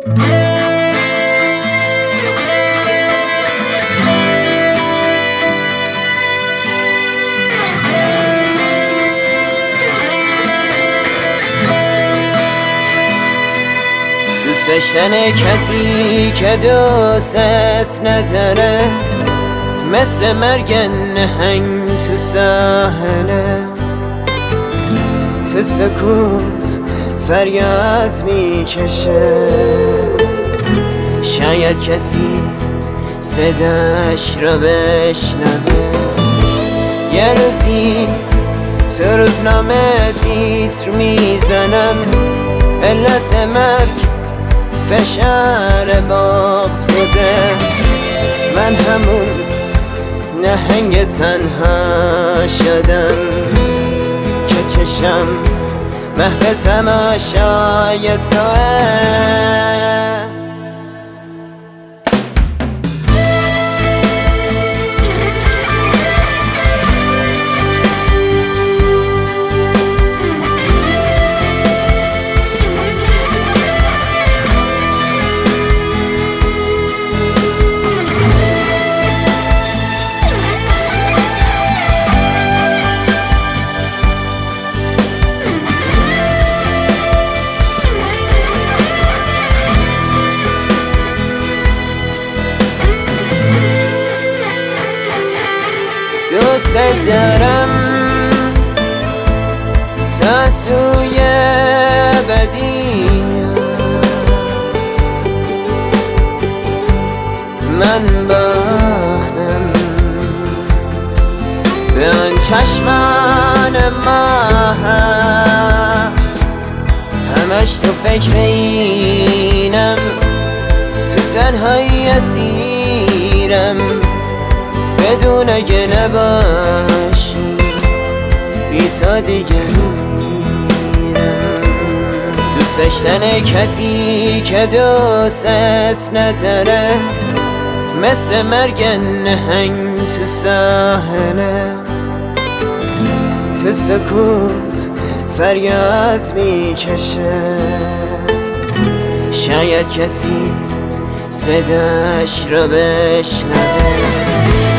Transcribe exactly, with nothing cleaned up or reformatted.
دوست داشتن کسی که دوست نداره مثل مرگ نهنگ تو ساحله، تو سکوت فریاد میکشه، شاید کسی صداش را بشنوه. یه روزی تو روزنامه تیتر میزنم علت مرگ فشار بغض بوده، من همون نهنگ تنها شدم که چشم محو تماشای توه. دوست دارم تا سوی بدی من باختم به آن چشمان ماه، همش تو فکر اینم، تو تنهایی اسیرم، بدون اگه نباشی بی تا دیگه میرم. دوست داشتن کسی که دوست نداره مثل مرگ نهنگ تو ساحله، تو سکوت فریاد میکشه، شاید کسی صداش را بشنوه.